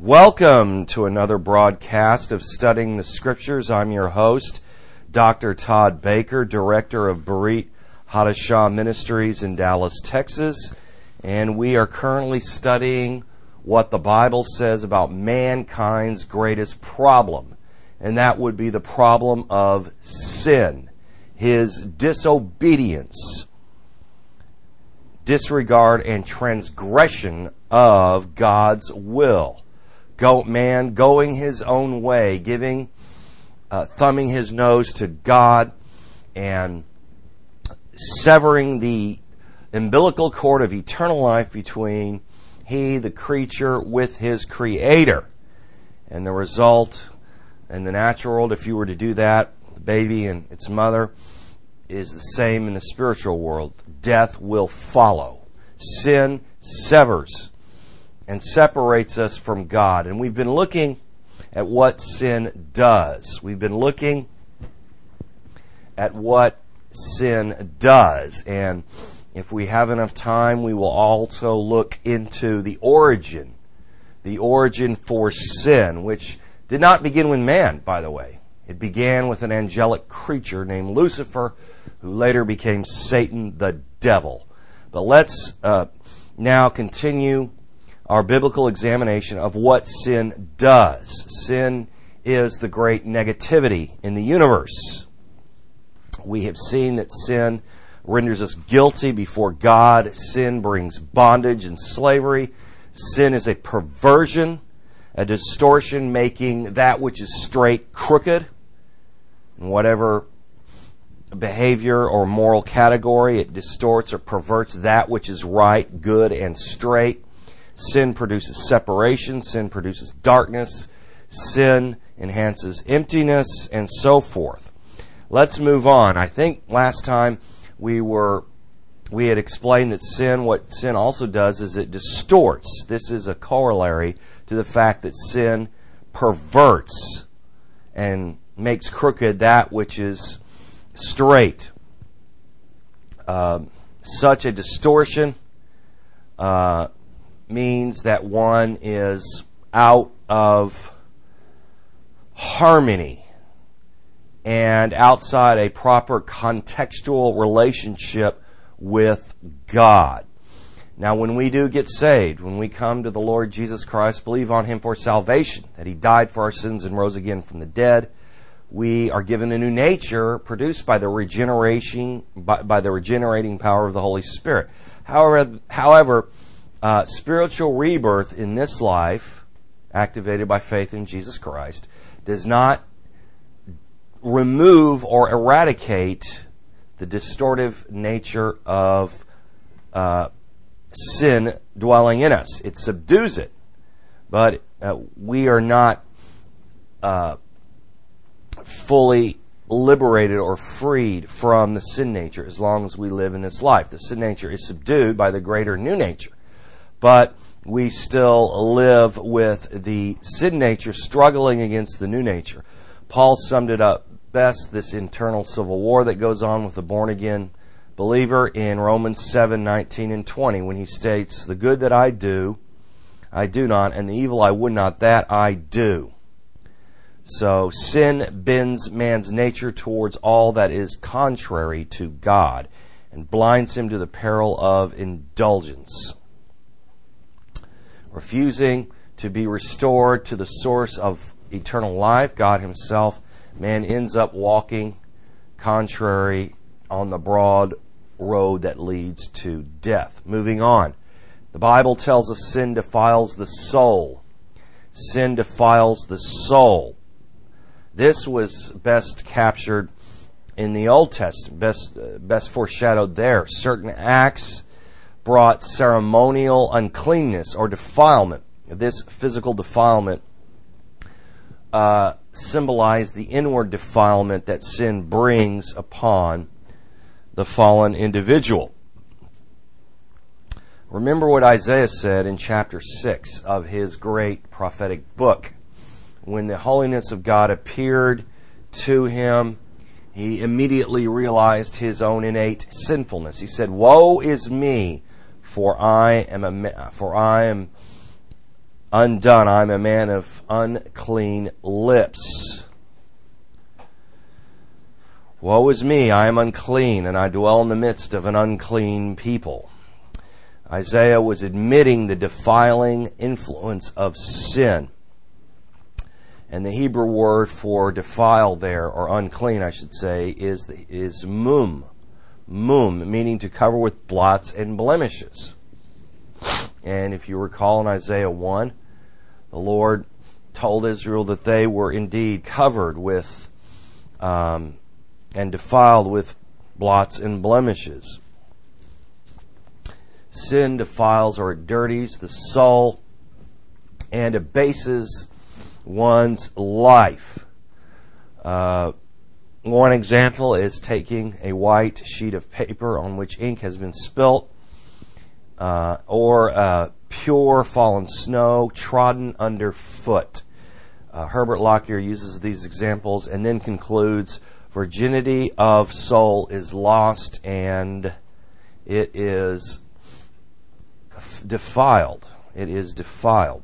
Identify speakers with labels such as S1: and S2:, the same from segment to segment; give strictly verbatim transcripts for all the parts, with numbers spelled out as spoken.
S1: Welcome to another broadcast of Studying the Scriptures. I'm your host, Doctor Todd Baker, Director of Berit Hadashah Ministries in Dallas, Texas. And we are currently studying what the Bible says about mankind's greatest problem. And that would be the problem of sin, his disobedience, disregard, and transgression of God's will. Go, man going his own way, giving, uh, thumbing his nose to God, and severing the umbilical cord of eternal life between he, the creature, with his Creator. And the result in the natural world, if you were to do that, the baby and its mother, is the same in the spiritual world. Death will follow. Sin severs and separates us from God. And we've been looking at what sin does. We've been looking at what sin does. And if we have enough time, we will also look into the origin, the origin for sin, which did not begin with man, by the way. It began with an angelic creature named Lucifer, who later became Satan the devil. But let's uh, now continue our biblical examination of what sin does. Sin is the great negativity in the universe. We have seen that sin renders us guilty before God. Sin brings bondage and slavery. Sin is a perversion, a distortion, making that which is straight crooked. In whatever behavior or moral category, it distorts or perverts that which is right, good, and straight. Sin produces separation. Sin produces darkness. Sin enhances emptiness, and so forth. Let's move on. I think last time we were we had explained that sin, what sin also does is it distorts. This is a corollary to the fact that sin perverts and makes crooked that which is straight. Uh, such a distortion uh, means that one is out of harmony and outside a proper contextual relationship with God. Now, when we do get saved, when we come to the Lord Jesus Christ, believe on Him for salvation, that He died for our sins and rose again from the dead, we are given a new nature produced by the regeneration, by, by the regenerating power of the Holy Spirit. However, however, uh, spiritual rebirth in this life, activated by faith in Jesus Christ, does not remove or eradicate the distortive nature of uh, sin dwelling in us. It subdues it, but uh, we are not uh, fully liberated or freed from the sin nature as long as we live in this life. The sin nature is subdued by the greater new nature, but we still live with the sin nature struggling against the new nature. Paul summed it up best, this internal civil war that goes on with the born-again believer, in Romans seven, nineteen and twenty, when he states, "The good that I do, I do not, and the evil I would not, that I do." So sin bends man's nature towards all that is contrary to God and blinds him to the peril of indulgence. Refusing to be restored to the source of eternal life, God Himself, man ends up walking contrary on the broad road that leads to death. Moving on. The Bible tells us sin defiles the soul. Sin defiles the soul. This was best captured in the Old Testament, best, uh, best foreshadowed there. Certain acts brought ceremonial uncleanness or defilement. This physical defilement uh, symbolized the inward defilement that sin brings upon the fallen individual. Remember what Isaiah said in chapter six of his great prophetic book. When the holiness of God appeared to him, he immediately realized his own innate sinfulness. He said, "Woe is me, for I am a, for I am undone. I'm a man of unclean lips. Woe is me, I am unclean, and I dwell in the midst of an unclean people. Isaiah was admitting the defiling influence of sin. And the Hebrew word for defile there, or unclean, I should say, is the, is mum. Mum, meaning to cover with blots and blemishes. And if you recall in Isaiah one, the Lord told Israel that they were indeed covered with um, and defiled with blots and blemishes. Sin defiles or dirties the soul and abases one's life. Uh, one example is taking a white sheet of paper on which ink has been spilt, uh, or uh, pure fallen snow trodden underfoot. Uh, Herbert Lockyer uses these examples and then concludes, virginity of soul is lost and it is defiled. It is defiled.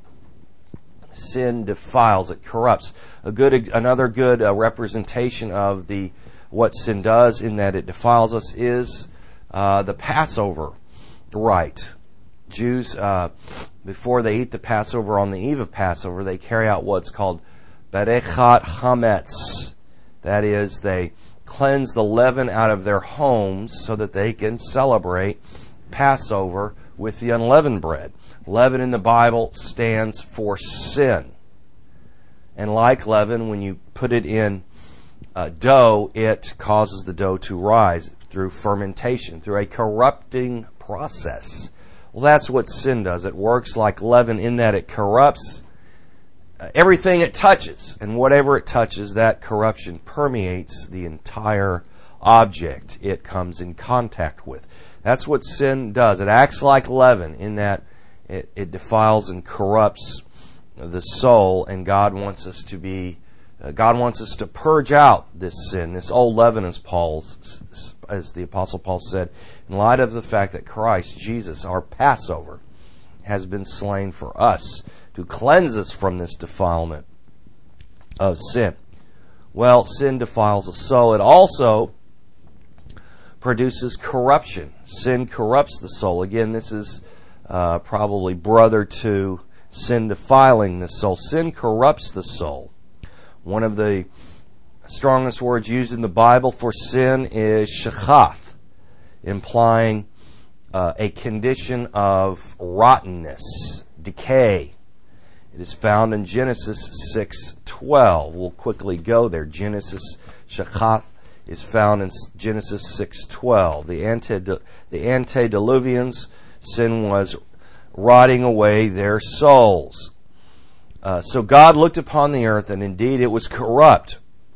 S1: Sin defiles, it corrupts. A good, another good uh, representation of the what sin does in that it defiles us is uh, the Passover rite. Jews, uh, before they eat the Passover on the eve of Passover, they carry out what's called Berechat Hametz. That is, they cleanse the leaven out of their homes so that they can celebrate Passover with the unleavened bread. Leaven in the Bible stands for sin. And like leaven, when you put it in uh, dough, it causes the dough to rise through fermentation, through a corrupting process. Well, that's what sin does. It works like leaven in that it corrupts uh, everything it touches. And whatever it touches, that corruption permeates the entire object it comes in contact with. That's what sin does. It acts like leaven in that it, it defiles and corrupts the soul, and God wants us to be, uh, God wants us to purge out this sin, this old leaven, as Paul's, as the Apostle Paul said, in light of the fact that Christ Jesus, our Passover, has been slain for us to cleanse us from this defilement of sin. Well, sin defiles the soul. It also produces corruption. Sin corrupts the soul. Again, this is uh, probably brother to sin defiling the soul. Sin corrupts the soul. One of the strongest words used in the Bible for sin is shechath, implying uh, a condition of rottenness, decay. It is found in Genesis six twelve. We'll quickly go there. Genesis shechath is found in Genesis six twelve. The ante the antediluvians, sin was rotting away their souls. Uh, so God looked upon the earth, and indeed it was corrupt.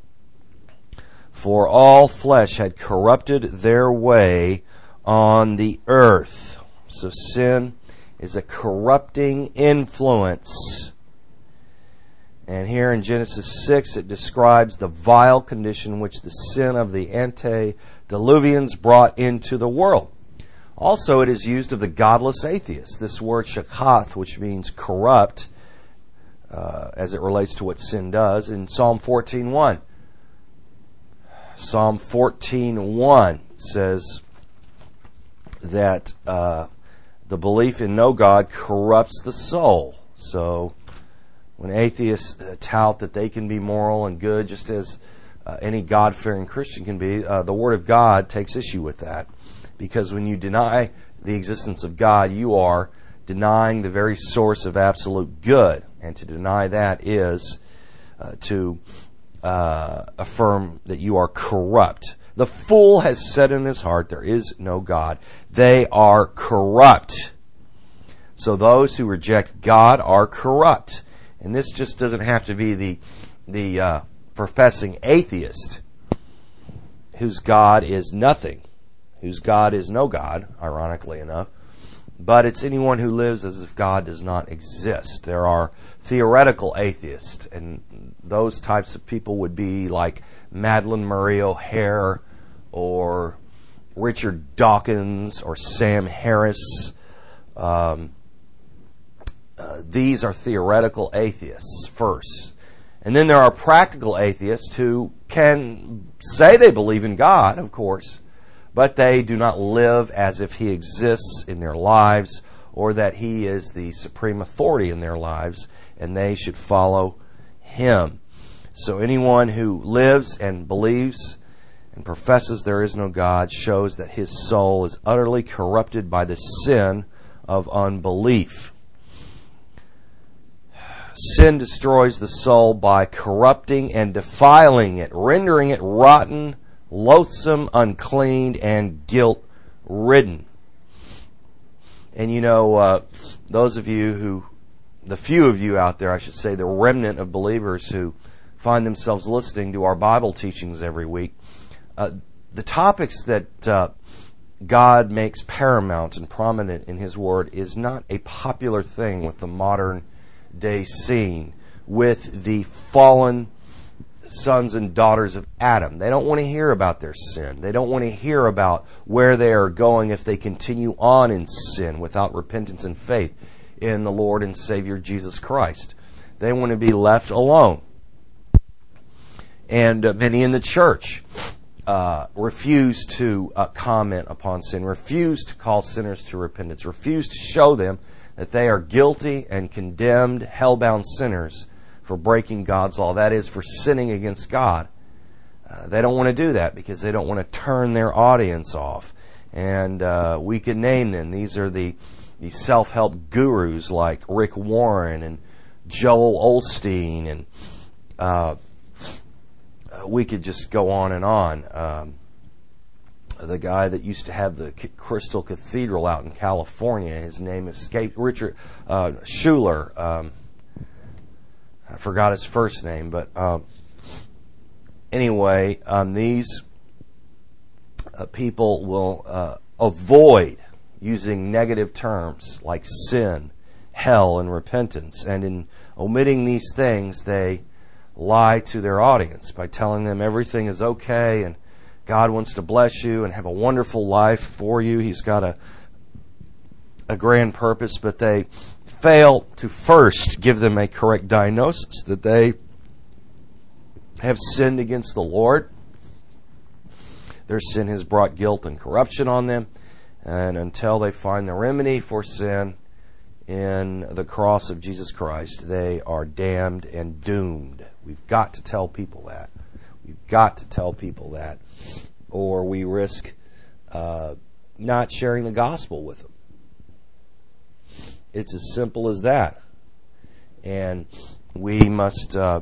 S1: For all flesh had corrupted their way on the earth. So sin is a corrupting influence. And here in Genesis six, it describes the vile condition which the sin of the antediluvians brought into the world. Also, it is used of the godless atheist. This word shakath, which means corrupt, uh, as it relates to what sin does, in Psalm fourteen one. Psalm fourteen one says that uh, the belief in no God corrupts the soul. So, when atheists uh, tout that they can be moral and good, just as uh, any God-fearing Christian can be, uh, the Word of God takes issue with that. Because when you deny the existence of God, you are denying the very source of absolute good. And to deny that is uh, to uh, affirm that you are corrupt. The fool has said in his heart, there is no God. They are corrupt. So those who reject God are corrupt. And this just doesn't have to be the, the uh, professing atheist whose God is nothing, whose God is no God, ironically enough. But it's anyone who lives as if God does not exist. There are theoretical atheists, and those types of people would be like Madeleine Murray O'Hair or Richard Dawkins or Sam Harris. Um, uh, these are theoretical atheists first. And then there are practical atheists who can say they believe in God, of course, but they do not live as if He exists in their lives or that He is the supreme authority in their lives and they should follow Him. So anyone who lives and believes and professes there is no God shows that his soul is utterly corrupted by the sin of unbelief. Sin destroys the soul by corrupting and defiling it, rendering it rotten, loathsome, unclean, and guilt-ridden. And you know, uh, those of you who, the few of you out there, I should say, the remnant of believers who find themselves listening to our Bible teachings every week, uh, the topics that uh, God makes paramount and prominent in His Word is not a popular thing with the modern day scene, with the fallen sons and daughters of Adam. They don't want to hear about their sin. They don't want to hear about where they are going if they continue on in sin without repentance and faith in the Lord and Savior Jesus Christ. They want to be left alone. And uh, many in the church uh, refuse to uh, comment upon sin, refuse to call sinners to repentance, refuse to show them that they are guilty and condemned, hell-bound sinners for breaking God's law. That is, for sinning against God. Uh, they don't want to do that because they don't want to turn their audience off. And uh, we could name them. These are the, the self-help gurus like Rick Warren and Joel Osteen, and uh, we could just go on and on. Um, the guy that used to have the Crystal Cathedral out in California, his name escaped, Richard uh, Schuller. Um, I forgot his first name, but uh, anyway, um, these uh, people will uh, avoid using negative terms like sin, hell, and repentance. And in omitting these things, they lie to their audience by telling them everything is okay and God wants to bless you and have a wonderful life for you. He's got a a grand purpose, but they fail to first give them a correct diagnosis that they have sinned against the Lord. Their sin has brought guilt and corruption on them, and until they find the remedy for sin in the cross of Jesus Christ, they are damned and doomed. We've got to tell people that. We've got to tell people that, or we risk uh, not sharing the gospel with them. It's as simple as that. And we must uh,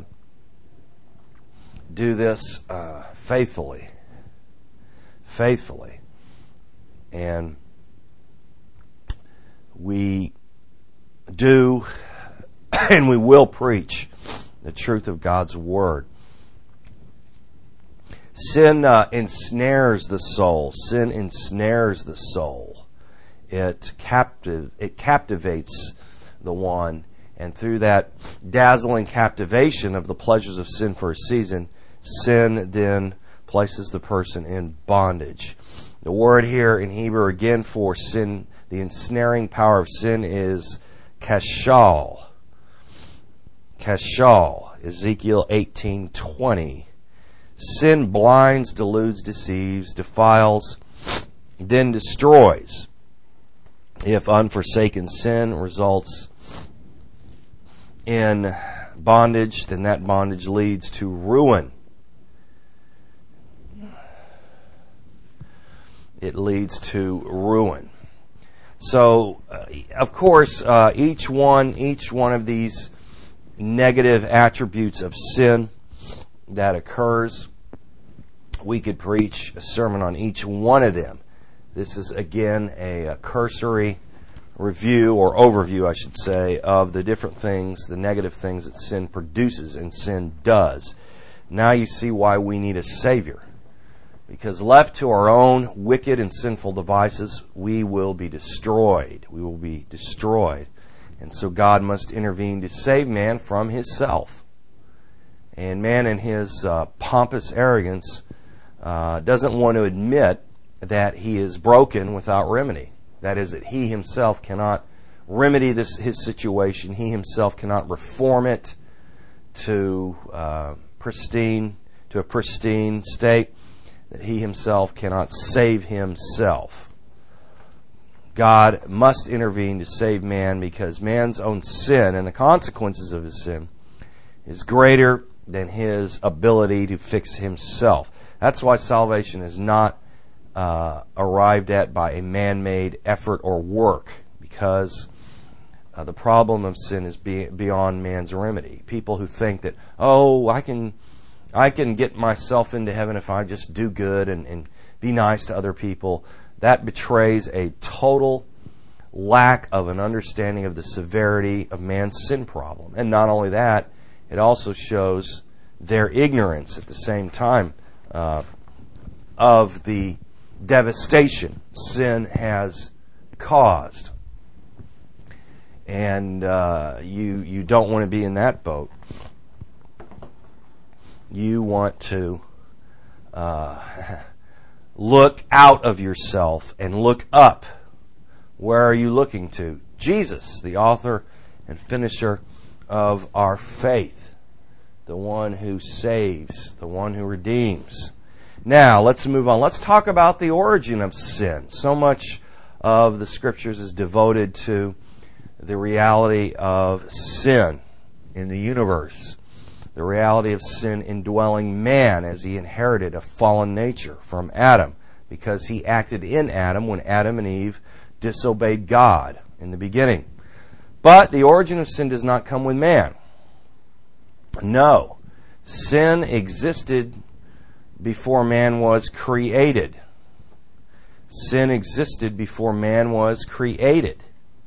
S1: do this uh, faithfully. Faithfully. And we do and we will preach the truth of God's Word. Sin uh, ensnares the soul. Sin ensnares the soul. It captive it captivates the one, and through that dazzling captivation of the pleasures of sin for a season, sin then places the person in bondage. The word here in Hebrew again for sin, the ensnaring power of sin, is kashal. Kashal, Ezekiel eighteen twenty. Sin blinds, deludes, deceives, defiles, then destroys. If unforsaken sin results in bondage, then that bondage leads to ruin. It leads to ruin. So, uh, of course, uh, each one, each one of these negative attributes of sin that occurs, we could preach a sermon on each one of them. This is, again, a, a cursory review, or overview, I should say, of the different things, the negative things that sin produces and sin does. Now you see why we need a Savior. Because left to our own wicked and sinful devices, we will be destroyed. We will be destroyed. And so God must intervene to save man from himself. And man in his uh, pompous arrogance uh, doesn't want to admit that he is broken without remedy. That is, that he himself cannot remedy this his situation. He himself cannot reform it to uh, pristine, to a pristine state, that he himself cannot save himself. God must intervene to save man because man's own sin and the consequences of his sin is greater than his ability to fix himself. That's why salvation is not uh, arrived at by a man-made effort or work, because uh, the problem of sin is be- beyond man's remedy. People who think that, oh, I can I can get myself into heaven if I just do good and, and be nice to other people, that betrays a total lack of an understanding of the severity of man's sin problem. And not only that, it also shows their ignorance at the same time uh, of the devastation sin has caused. And uh, you you don't want to be in that boat. You want to uh, look out of yourself and look up. Where are you looking to? Jesus, the author and finisher of our faith, the one who saves, the one who redeems. Now, let's move on. Let's talk about the origin of sin. So much of the Scriptures is devoted to the reality of sin in the universe, the reality of sin indwelling man as he inherited a fallen nature from Adam, because he acted in Adam when Adam and Eve disobeyed God in the beginning. But the origin of sin does not come with man. No. Sin existed before man was created. Sin existed before man was created.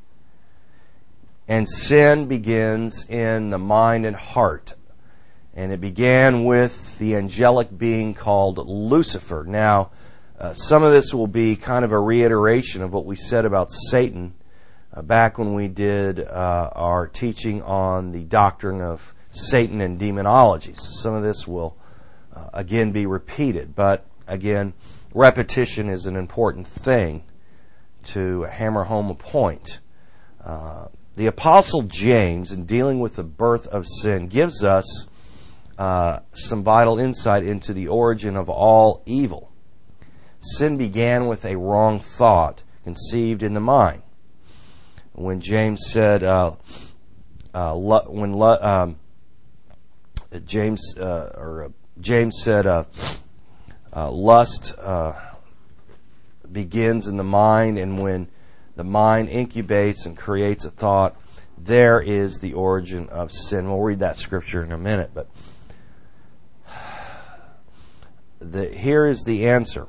S1: And sin begins in the mind and heart. And it began with the angelic being called Lucifer. Now, uh, some of this will be kind of a reiteration of what we said about Satan uh, back when we did uh, our teaching on the doctrine of Satan and demonology. So some of this will uh, again be repeated. But again, repetition is an important thing to hammer home a point. Uh, the Apostle James, in dealing with the birth of sin, gives us Uh, some vital insight into the origin of all evil. Sin began with a wrong thought conceived in the mind. When James said, uh, uh, lo- when lo- um, James uh, or uh, James said, uh, uh, lust uh, begins in the mind, and when the mind incubates and creates a thought, there is the origin of sin. We'll read that scripture in a minute, but The, here is the answer.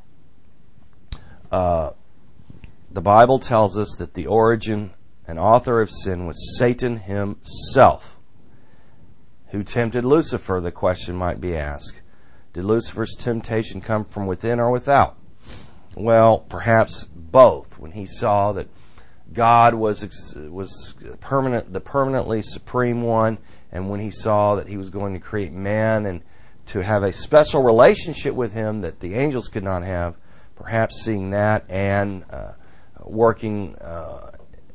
S1: Uh, the Bible tells us that the origin and author of sin was Satan himself, who tempted Lucifer, the question might be asked. Did Lucifer's temptation come from within or without? Well, perhaps both. When he saw that God was was permanent, the permanently supreme one, and when he saw that he was going to create man and to have a special relationship with him that the angels could not have, perhaps seeing that and uh, working, uh,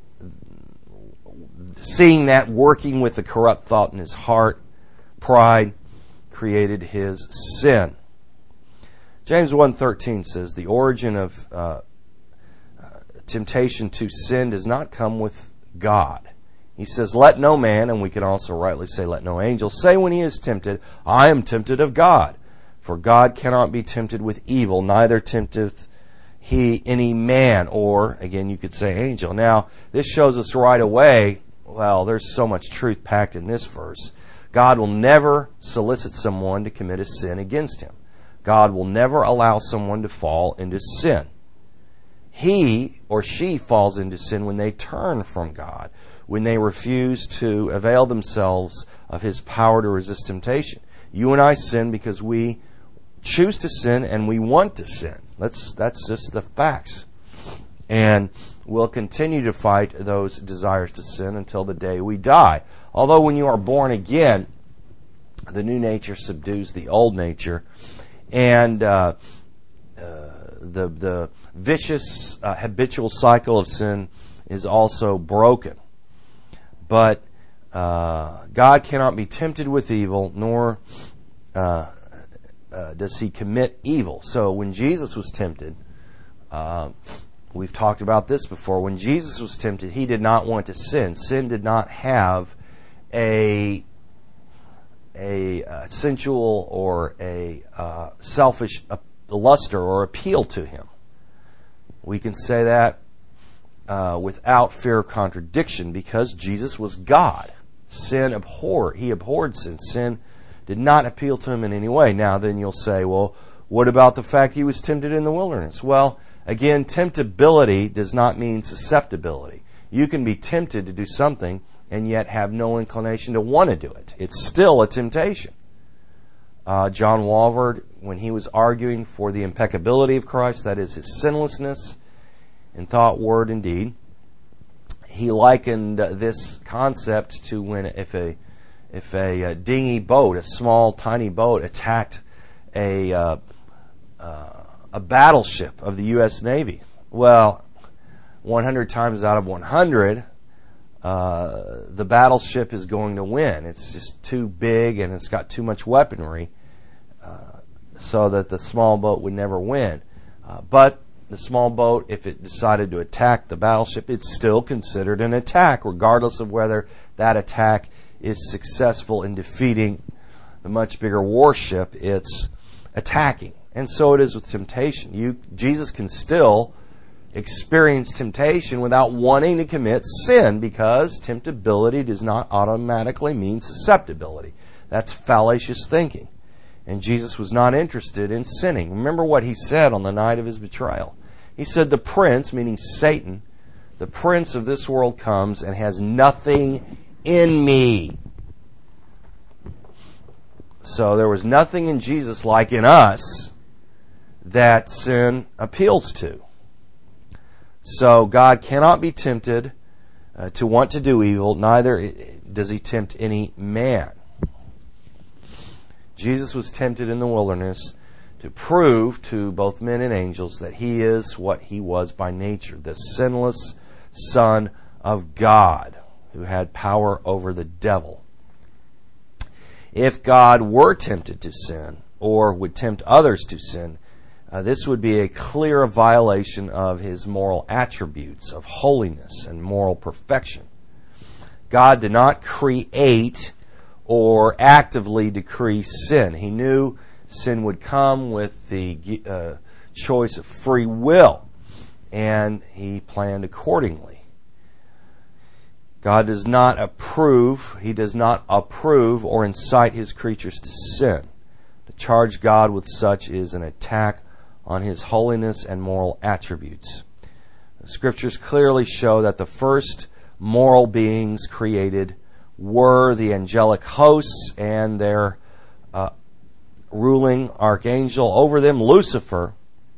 S1: seeing that working with the corrupt thought in his heart, pride, created his sin. James one thirteen says, the origin of uh, temptation to sin does not come with God. He says, let no man, and we can also rightly say, let no angel, say when he is tempted, I am tempted of God. For God cannot be tempted with evil, neither tempteth he any man, or, again, you could say angel. Now, this shows us right away, well, there's so much truth packed in this verse. God will never solicit someone to commit a sin against him. God will never allow someone to fall into sin. He or she falls into sin when they turn from God, when they refuse to avail themselves of His power to resist temptation. You and I sin because we choose to sin and we want to sin. That's, that's just the facts. And we'll continue to fight those desires to sin until the day we die. Although when you are born again, the new nature subdues the old nature. And uh, uh, the, the vicious, uh, habitual cycle of sin is also broken. But uh, God cannot be tempted with evil, nor uh, uh, does He commit evil. So when Jesus was tempted, uh, we've talked about this before. When Jesus was tempted, He did not want to sin. Sin did not have a a uh, sensual or a uh, selfish uh, luster or appeal to Him. We can say that uh, without fear of contradiction, because Jesus was God. Sin abhorred. He abhorred sin. Sin did not appeal to Him in any way. Now then you'll say, well, what about the fact He was tempted in the wilderness? Well, again, temptability does not mean susceptibility. You can be tempted to do something and yet have no inclination to want to do it. It's still a temptation. Uh, John Walvoord, when he was arguing for the impeccability of Christ, that is His sinlessness in thought, word, and deed, he likened uh, this concept to when if a if a, a dinghy boat, a small, tiny boat, attacked a uh, uh, a battleship of the U S Navy. Well, one hundred times out of one hundred, uh, the battleship is going to win. It's just too big and it's got too much weaponry, uh, so that the small boat would never win. Uh, but the small boat, if it decided to attack the battleship, it's still considered an attack, regardless of whether that attack is successful in defeating the much bigger warship it's attacking. And so it is with temptation. You, Jesus can still experience temptation without wanting to commit sin, because temptability does not automatically mean susceptibility. That's fallacious thinking. And Jesus was not interested in sinning. Remember what He said on the night of His betrayal. He said, the prince, meaning Satan, the prince of this world comes and has nothing in me. So there was nothing in Jesus like in us that sin appeals to. So God cannot be tempted uh, to want to do evil, neither does He tempt any man. Jesus was tempted in the wilderness to prove to both men and angels that He is what He was by nature, the sinless Son of God who had power over the devil. If God were tempted to sin, or would tempt others to sin, uh, this would be a clear violation of His moral attributes of holiness and moral perfection. God did not create or actively decrease sin. He knew sin would come with the uh, choice of free will, and He planned accordingly. God does not approve, He does not approve or incite His creatures to sin. To charge God with such is an attack on His holiness and moral attributes. The Scriptures clearly show that the first moral beings created were the angelic hosts and their uh, ruling archangel over them, Lucifer,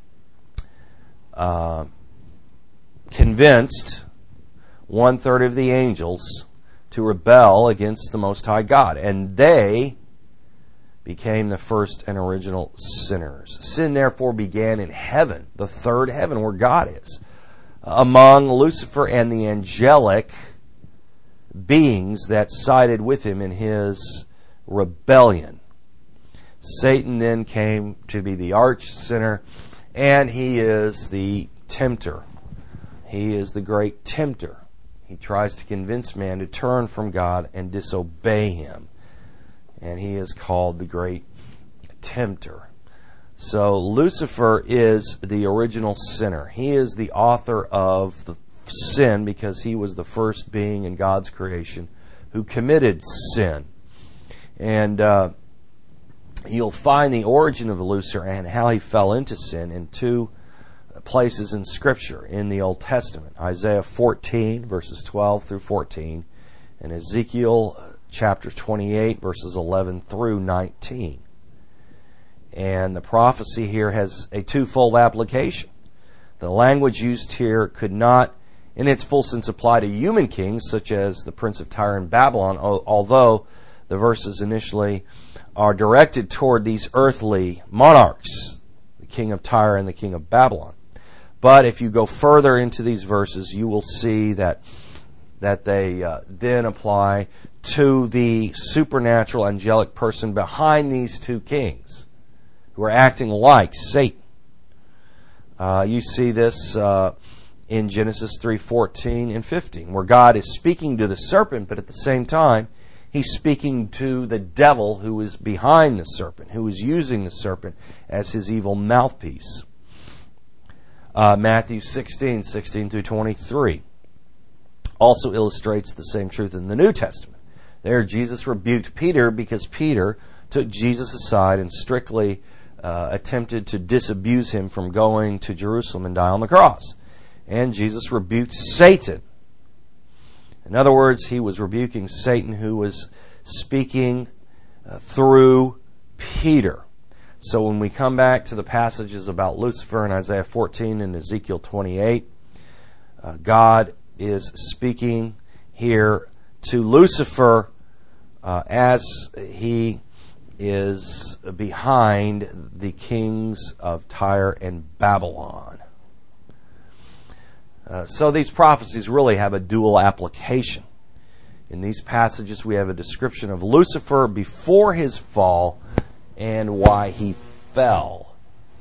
S1: uh, convinced one third of the angels to rebel against the Most High God, and they became the first and original sinners. Sin therefore began in heaven, the third heaven where God is, among Lucifer and the angelic beings that sided with him in his rebellion. Satan then came to be the arch sinner, and he is the tempter. He is the great tempter. He tries to convince man to turn from God and disobey Him. And he is called the great tempter. So Lucifer is the original sinner. He is the author of the sin because he was the first being in God's creation who committed sin. And uh, you'll find the origin of Lucifer and how he fell into sin in two places in Scripture in the Old Testament. Isaiah fourteen, verses twelve through fourteen, and Ezekiel chapter twenty-eight, verses eleven through nineteen. And the prophecy here has a twofold application. The language used here could not, in its full sense, apply to human kings, such as the prince of Tyre and Babylon, although the verses initially are directed toward these earthly monarchs, the king of Tyre and the king of Babylon. But if you go further into these verses, you will see that that they uh, then apply to the supernatural angelic person behind these two kings who are acting like Satan. Uh, you see this uh, in Genesis three fourteen and fifteen, where God is speaking to the serpent, but at the same time, He's speaking to the devil who is behind the serpent, who is using the serpent as his evil mouthpiece. Uh, Matthew sixteen, sixteen through twenty-three also illustrates the same truth in the New Testament. There, Jesus rebuked Peter because Peter took Jesus aside and strictly uh, attempted to disabuse him from going to Jerusalem and die on the cross. And Jesus rebuked Satan. In other words, he was rebuking Satan, who was speaking uh, through Peter. So when we come back to the passages about Lucifer in Isaiah fourteen and Ezekiel twenty-eight, uh, God is speaking here to Lucifer uh, as he is behind the kings of Tyre and Babylon. Uh, so these prophecies really have a dual application. In these passages we have a description of Lucifer before his fall and why he fell.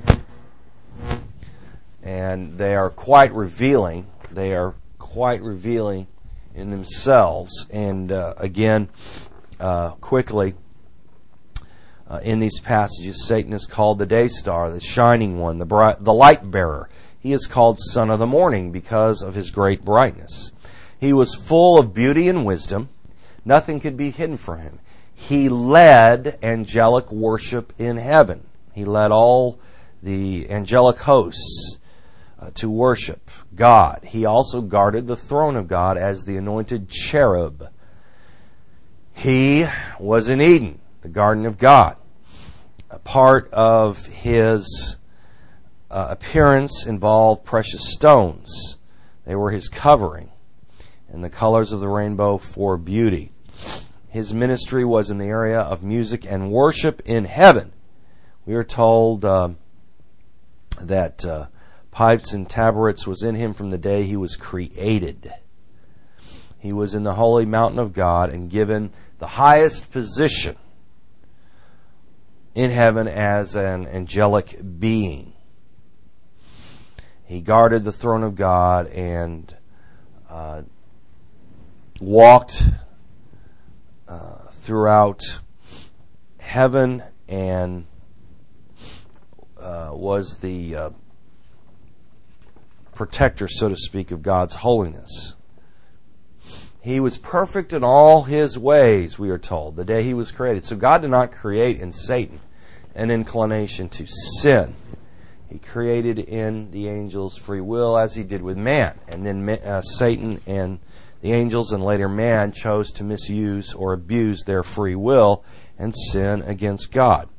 S1: And they are quite revealing. They are quite revealing in themselves. And uh, again, uh, quickly, uh, in these passages, Satan is called the day star, the shining one, the bright, the light bearer. He is called Son of the Morning because of his great brightness. He was full of beauty and wisdom. Nothing could be hidden from him. He led angelic worship in heaven. He led all the angelic hosts uh, to worship God. He also guarded the throne of God as the anointed cherub. He was in Eden, the garden of God. A part of his Uh, appearance involved precious stones. They were his covering, and the colors of the rainbow for beauty. His ministry was in the area of music and worship in heaven. We are told uh, that uh, pipes and tabrets was in him from the day he was created. He was in the holy mountain of God and given the highest position in heaven as an angelic being. He guarded the throne of God and uh, walked uh, throughout heaven and uh, was the uh, protector, so to speak, of God's holiness. He was perfect in all his ways, we are told, the day he was created. So God did not create in Satan an inclination to sin. He created in the angels free will as he did with man. And then uh, Satan and the angels and later man chose to misuse or abuse their free will and sin against God.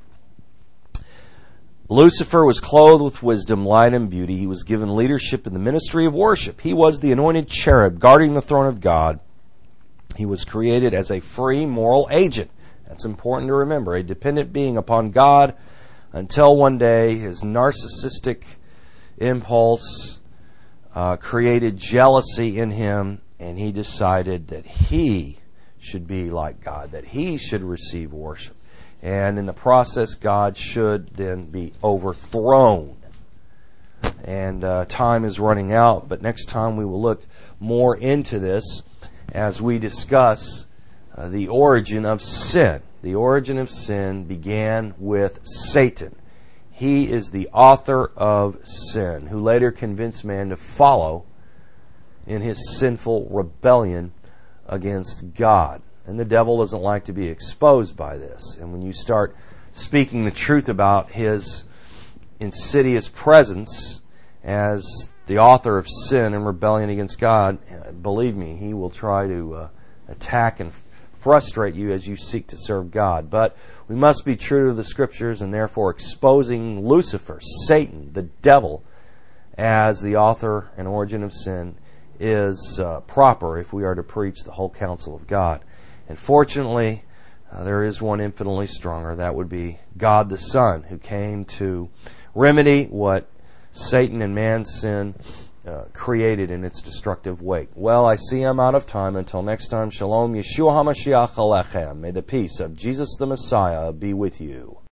S1: Lucifer was clothed with wisdom, light, and beauty. He was given leadership in the ministry of worship. He was the anointed cherub guarding the throne of God. He was created as a free moral agent. That's important to remember. A dependent being upon God, until one day his narcissistic impulse uh, created jealousy in him, and he decided that he should be like God, that he should receive worship. And in the process, God should then be overthrown. And uh, time is running out, but next time we will look more into this as we discuss uh, the origin of sin. The origin of sin began with Satan. He is the author of sin, who later convinced man to follow in his sinful rebellion against God. And the devil doesn't like to be exposed by this. And when you start speaking the truth about his insidious presence as the author of sin and rebellion against God, believe me, he will try to uh, attack and frustrate you as you seek to serve God. But we must be true to the Scriptures, and therefore exposing Lucifer, Satan, the devil, as the author and origin of sin is uh, proper if we are to preach the whole counsel of God. And fortunately, uh, there is one infinitely stronger. That would be God the Son, who came to remedy what Satan and man's sin uh, created in its destructive wake. Well, I see I'm out of time. Until next time, Shalom, Yeshua HaMashiach Alechem. May the peace of Jesus the Messiah be with you.